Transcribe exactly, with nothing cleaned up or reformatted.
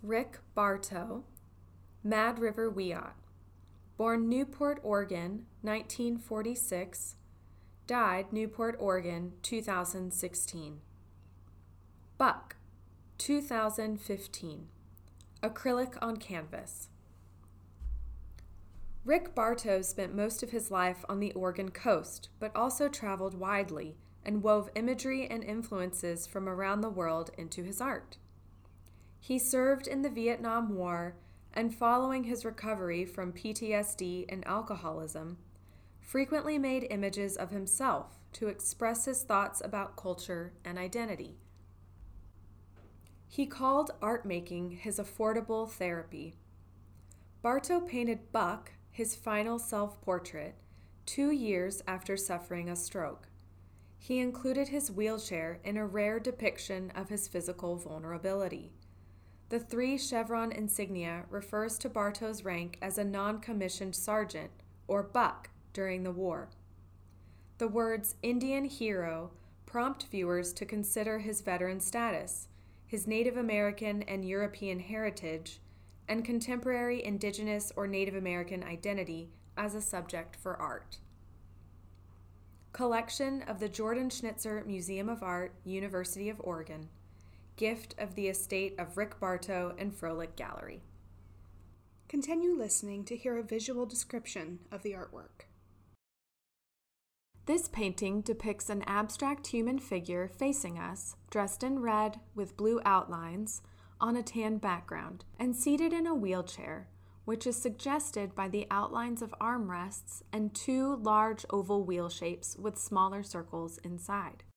Rick Bartow, Mad River Wyatt, born Newport, Oregon, nineteen forty-six, died Newport, Oregon, two thousand sixteen. Buck, two thousand fifteen, acrylic on canvas. Rick Bartow spent most of his life on the Oregon coast, but also traveled widely and wove imagery and influences from around the world into his art. He served in the Vietnam War and, following his recovery from P T S D and alcoholism, frequently made images of himself to express his thoughts about culture and identity. He called art making his affordable therapy. Bartow painted Buck, his final self-portrait, two years after suffering a stroke. He included his wheelchair in a rare depiction of his physical vulnerability. The three chevron insignia refers to Bartow's rank as a non-commissioned sergeant, or buck, during the war. The words Indian hero prompt viewers to consider his veteran status, his Native American and European heritage, and contemporary Indigenous or Native American identity as a subject for art. Collection of the Jordan Schnitzer Museum of Art, University of Oregon. Gift of the estate of Rick Bartow and Froelich Gallery. Continue listening to hear a visual description of the artwork. This painting depicts an abstract human figure facing us, dressed in red with blue outlines, on a tan background, and seated in a wheelchair, which is suggested by the outlines of armrests and two large oval wheel shapes with smaller circles inside.